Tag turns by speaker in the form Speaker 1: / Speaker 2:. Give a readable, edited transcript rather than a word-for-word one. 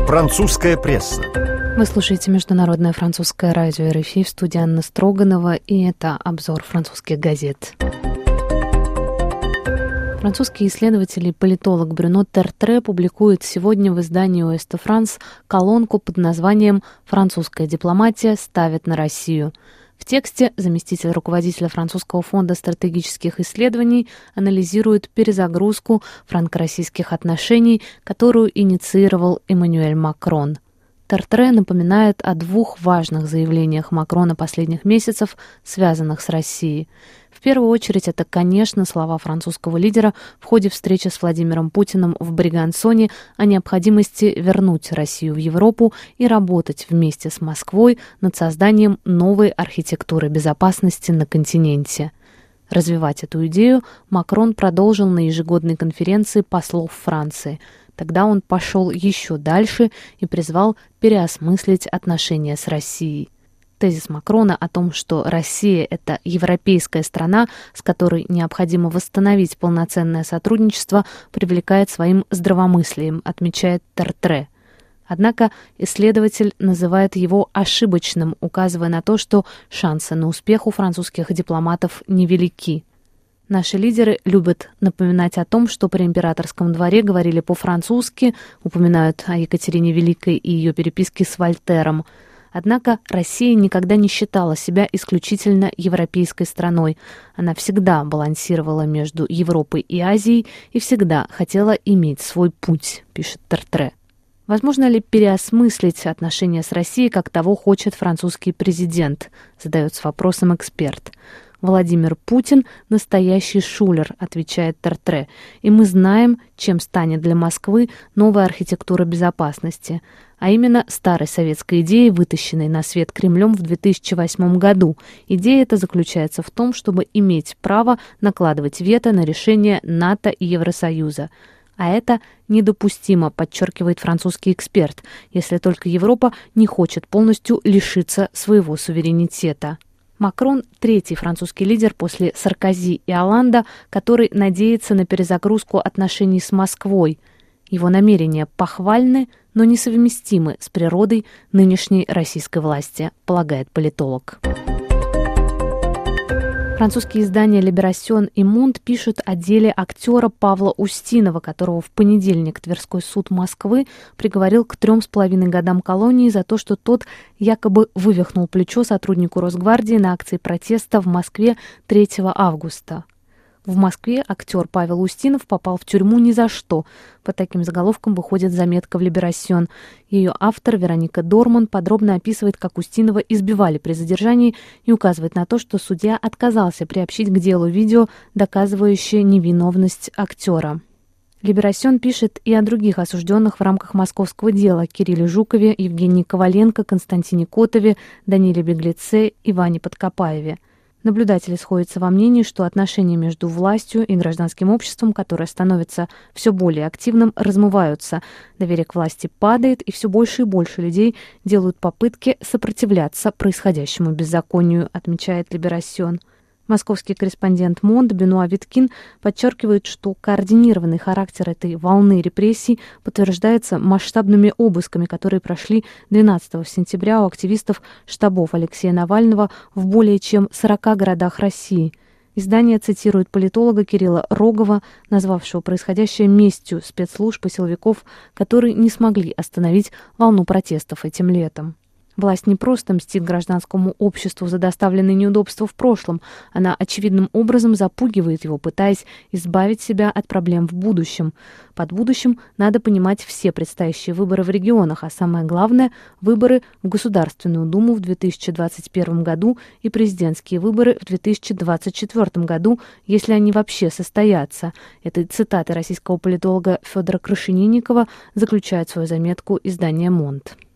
Speaker 1: Французская пресса.
Speaker 2: Вы слушаете Международное французское радио РФИ, в студии Анна Строганова, и это обзор французских газет. Французский исследователь и политолог Брюно Тертре публикует сегодня в издании Ouest France колонку под названием «Французская дипломатия ставит на Россию». В тексте заместитель руководителя Французского фонда стратегических исследований анализирует перезагрузку франко-российских отношений, которую инициировал Эммануэль Макрон. Тертре напоминает о двух важных заявлениях Макрона последних месяцев, связанных с Россией. В первую очередь, это, конечно, слова французского лидера в ходе встречи с Владимиром Путиным в Бригансоне о необходимости вернуть Россию в Европу и работать вместе с Москвой над созданием новой архитектуры безопасности на континенте. Развивать эту идею Макрон продолжил на ежегодной конференции послов Франции. Тогда он пошел еще дальше и призвал переосмыслить отношения с Россией. Тезис Макрона о том, что Россия – это европейская страна, с которой необходимо восстановить полноценное сотрудничество, привлекает своим здравомыслием, отмечает Тертре. Однако исследователь называет его ошибочным, указывая на то, что шансы на успех у французских дипломатов невелики. Наши лидеры любят напоминать о том, что при императорском дворе говорили по-французски, упоминают о Екатерине Великой и ее переписке с Вольтером. Однако Россия никогда не считала себя исключительно европейской страной. Она всегда балансировала между Европой и Азией и всегда хотела иметь свой путь, пишет Тертре. Возможно ли переосмыслить отношения с Россией, как того хочет французский президент, задается вопросом эксперт. Владимир Путин – настоящий шулер, отвечает Тертре, и мы знаем, чем станет для Москвы новая архитектура безопасности, а именно старой советской идеей, вытащенной на свет Кремлем в 2008 году. Идея эта заключается в том, чтобы иметь право накладывать вето на решения НАТО и Евросоюза. А это недопустимо, подчеркивает французский эксперт, если только Европа не хочет полностью лишиться своего суверенитета. Макрон – третий французский лидер после Саркози и Олланда, который надеется на перезагрузку отношений с Москвой. Его намерения похвальны, но несовместимы с природой нынешней российской власти, полагает политолог. Французские издания «Либерасьон» и «Монд» пишут о деле актера Павла Устинова, которого в понедельник Тверской суд Москвы приговорил к 3,5 годам колонии за то, что тот якобы вывихнул плечо сотруднику Росгвардии на акции протеста в Москве 3 августа. В Москве актер Павел Устинов попал в тюрьму ни за что. Под таким заголовком выходит заметка в «Либерасьон». Ее автор Вероника Дорман подробно описывает, как Устинова избивали при задержании и указывает на то, что судья отказался приобщить к делу видео, доказывающее невиновность актера. «Либерасьон» пишет и о других осужденных в рамках московского дела: Кирилле Жукове, Евгении Коваленко, Константине Котове, Даниле Беглеце и Ване Подкопаеве. Наблюдатели сходятся во мнении, что отношения между властью и гражданским обществом, которое становится все более активным, размываются. Доверие к власти падает, и все больше и больше людей делают попытки сопротивляться происходящему беззаконию, отмечает «Либерасьон». Московский корреспондент «Монд» Бенуа Виткин подчеркивает, что координированный характер этой волны репрессий подтверждается масштабными обысками, которые прошли 12 сентября у активистов штабов Алексея Навального в более чем 40 городах России. Издание цитирует политолога Кирилла Рогова, назвавшего происходящее местью спецслужб и силовиков, которые не смогли остановить волну протестов этим летом. Власть не просто мстит гражданскому обществу за доставленные неудобства в прошлом, она очевидным образом запугивает его, пытаясь избавить себя от проблем в будущем. Под будущим надо понимать все предстоящие выборы в регионах, а самое главное – выборы в Государственную Думу в 2021 году и президентские выборы в 2024 году, если они вообще состоятся. Этой цитатой российского политолога Федора Крашенинникова заключает свою заметку издание «Монд».